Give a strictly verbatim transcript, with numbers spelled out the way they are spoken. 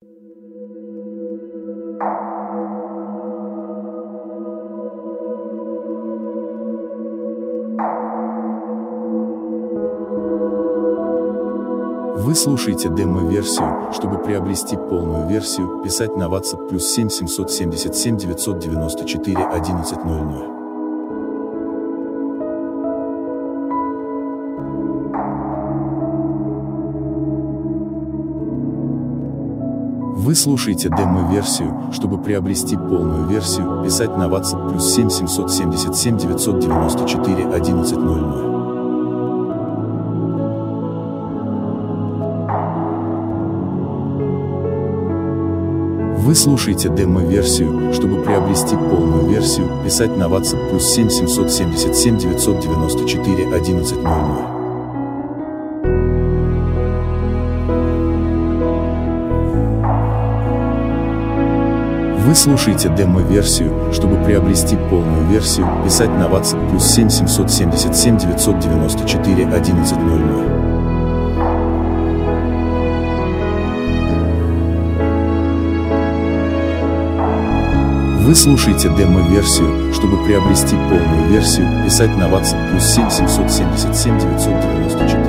Вы слушаете демо-версию. Чтобы приобрести полную версию, писать на WhatsApp плюс семь семьсот семьдесят семь девятьсот девяносто четыре одиннадцать ноль ноль. Вы слушаете демо-версию. Чтобы приобрести полную версию, писать на WhatsApp плюс семь семьсот семьдесят семь девятьсот девяносто четыре одиннадцать ноль ноль. Вы слушаете демо-версию. Чтобы приобрести полную версию, писать на WhatsApp плюс семь семьсот семьдесят семь девятьсот девяносто четыре одиннадцать ноль ноль. Вы слушаете демо-версию. Чтобы приобрести полную версию, писать на WhatsApp плюс семь семьсот семьдесят семь девятьсот девяносто четыре одиннадцать ноль ноль. Вы слушаете демо-версию. Чтобы приобрести полную версию, писать на WhatsApp плюс семь семьсот семьдесят семь девятьсот девяносто четыре.